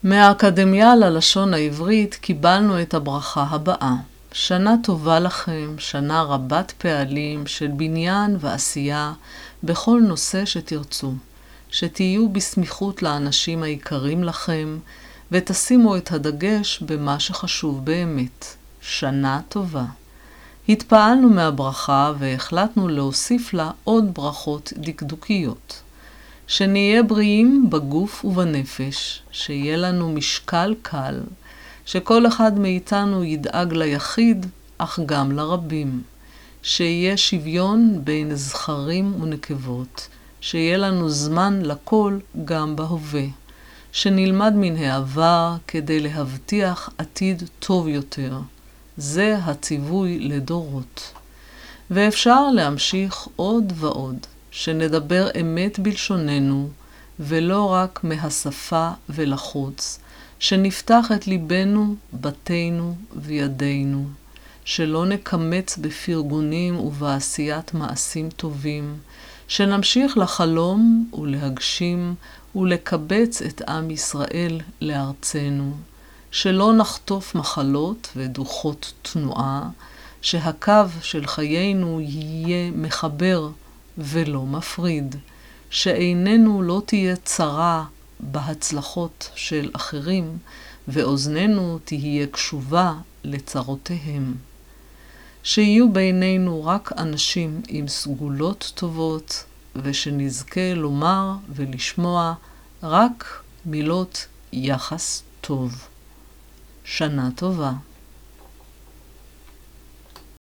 מהאקדמיה ללשון העברית קיבלנו את הברכה הבאה. שנה טובה לכם, שנה רבת פעלים של בניין ועשייה בכל נושא שתרצו. שתהיו בסמיכות לאנשים היקרים לכם ותשימו את הדגש במה שחשוב באמת. שנה טובה. התפעלנו מהברכה והחלטנו להוסיף לה עוד ברכות דקדוקיות. שנהיה בריאים בגוף ובנפש, שיהיה לנו משקל קל, שכל אחד מאיתנו ידאג ליחיד, אך גם לרבים. שיהיה שוויון בין זכרים ונקבות, שיהיה לנו זמן לכל גם בהווה. שנלמד מן העבר כדי להבטיח עתיד טוב יותר. זה הציווי לדורות. ואפשר להמשיך עוד ועוד. שנדבר אמת בלשוננו, ולא רק מהשפה ולחוץ, שנפתח את ליבנו, בתינו וידינו, שלא נקמץ בפרגונים ובעשיית מעשים טובים, שנמשיך לחלום ולהגשים ולקבץ את עם ישראל לארצנו, שלא נחטוף מחלות ודוחות תנועה, שהקו של חיינו יהיה מחבר ולא מפריד, שעיננו לא תהיה צרה בהצלחות של אחרים, ואוזננו תהיה קשובה לצרותיהם. שיהיו בינינו רק אנשים עם סגולות טובות, ושנזכה לומר ולשמוע רק מילות יחס טוב. שנה טובה.